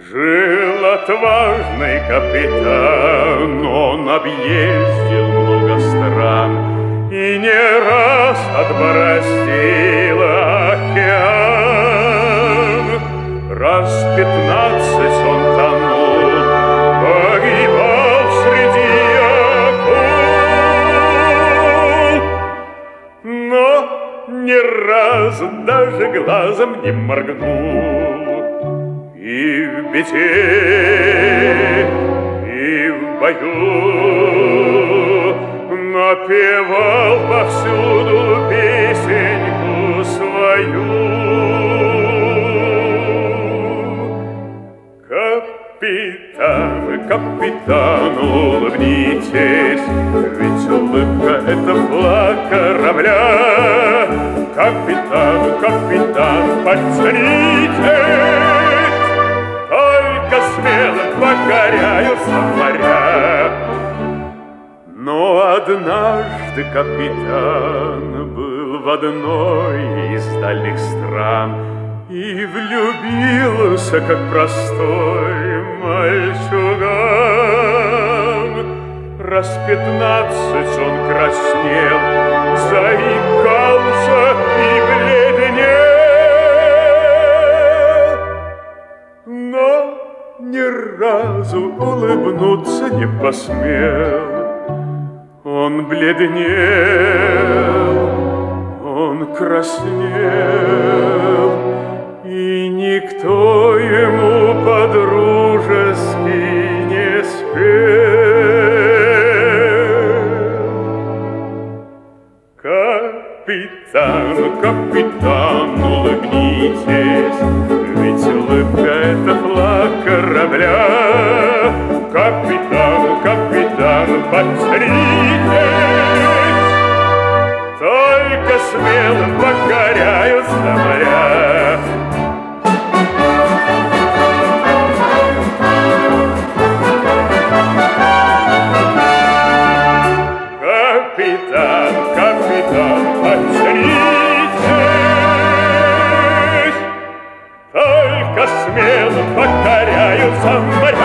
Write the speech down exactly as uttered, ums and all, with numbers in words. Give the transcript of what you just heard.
Жил отважный капитан, он объездил много стран и не раз отбороздил океан. Раз пятнадцать он тонул, погибал среди акул, но ни разу даже глазом не моргнул. И в беде, и в бою напевал повсюду песенку свою. Капитан, капитан, улыбнитесь, ведь улыбка — это флаг корабля. Капитан, капитан, подтянитесь, смело покоряются моря. Но однажды капитан был в одной из дальних стран и влюбился, как простой мальчуган. Раз пятнадцать он краснел, заикался и бледнел, но ни разу улыбнуться не посмел. Он бледнел, он краснел, и никто ему по-дружески не спел. Капитан, капитан, улыбнитесь, ведь улыбка — это флаг корабля. Капитан, капитан, подтянитесь, только смело покоряются моря. Капитан, капитан, подтянитесь, только смело покоряются моря.